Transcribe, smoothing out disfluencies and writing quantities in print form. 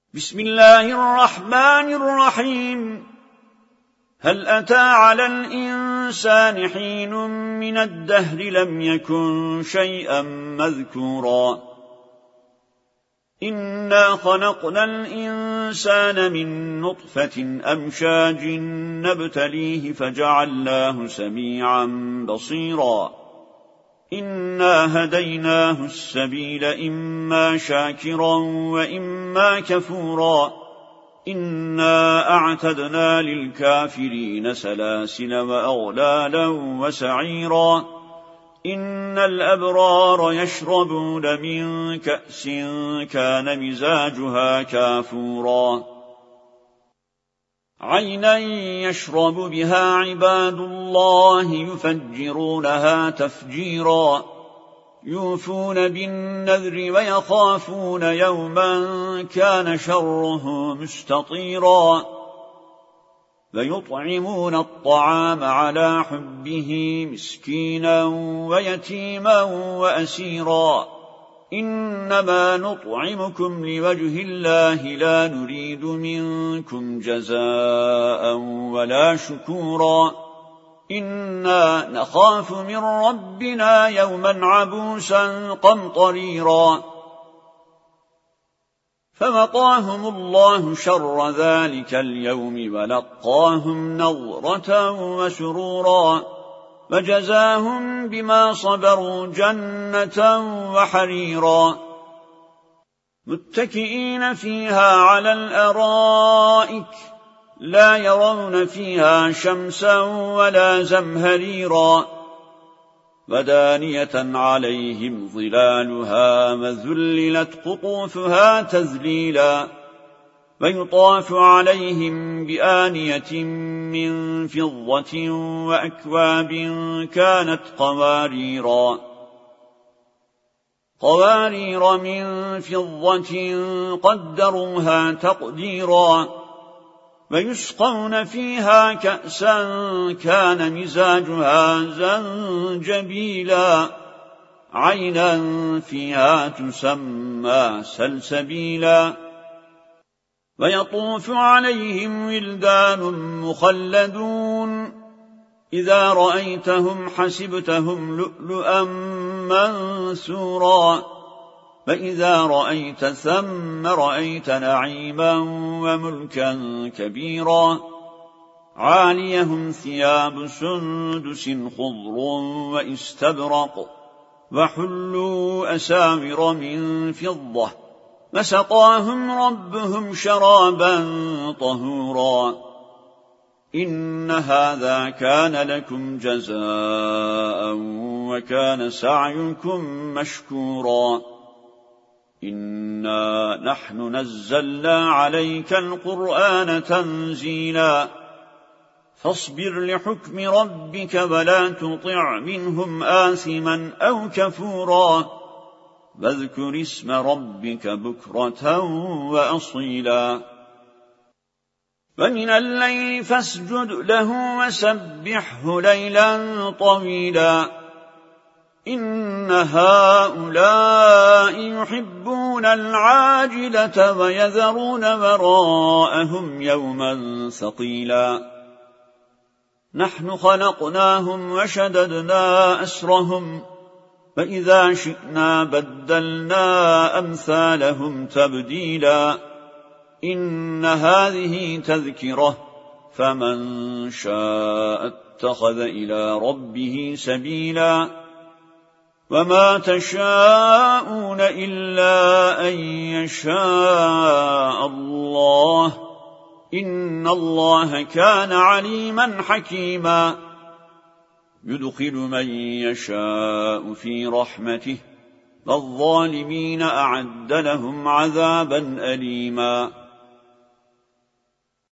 بسم الله الرحمن الرحيم. هل أتى على الإنسان حين من الدهر لم يكن شيئا مذكورا إنا خلقنا الإنسان من نطفة أمشاج نبتليه فجعلناه سميعا بصيرا إنا هديناه السبيل إما شاكرا وإما كفورا إنا أعتدنا للكافرين سلاسل وأغلالا وسعيرا إن الأبرار يشربون من كأس كان مزاجها كافورا عينا يشرب بها عباد الله يفجرونها تفجيرا يوفون بالنذر ويخافون يوما كان شره مستطيرا ويطعمون الطعام على حبه مسكينا ويتيما وأسيرا إنما نطعمكم لوجه الله لا نريد منكم جزاء ولا شكورا إنا نخاف من ربنا يوما عبوسا قمطريرا فوقاهم الله شر ذلك اليوم ولقاهم نضرة وسرورا وجزاهم بما صبروا جنة وحريرا متكئين فيها على الأرائك لا يرون فيها شمسا ولا زمهريرا ودانية عليهم ظلالها وذللت قطوفها تذليلا ويطاف عليهم بآنية من فضة وأكواب كانت قوارير من فضة قدروها تقديرا ويسقون فيها كأسا كان مزاجها زنجبيلا عينا فيها تسمى سلسبيلا ويطوف عليهم ولدان مخلدون إذا رأيتهم حسبتهم لؤلؤا منثورا فإذا رأيت ثم رأيت نعيما وملكا كبيرا عاليهم ثياب سندس خضر واستبرق وحلوا أساور من فضة وسقاهم ربهم شرابا طهورا إن هذا كان لكم جزاء وكان سعيكم مشكورا إنا نحن نزلنا عليك القرآن تنزيلا فاصبر لحكم ربك ولا تطع منهم آثما أو كفورا واذكر اسم ربك بكرة وأصيلا ومن الليل فاسجد له وسبحه ليلا طويلا إن هؤلاء يحبون العاجلة ويذرون وراءهم يوما ثقيلا نحن خلقناهم وشددنا أسرهم فإذا شئنا بدلنا أمثالهم تبديلا إن هذه تذكرة فمن شاء اتخذ إلى ربه سبيلا وما تشاءون إلا أن يشاء الله إن الله كان عليما حكيما يدخل من يشاء في رحمته والظالمين أعد لهم عذابا أليما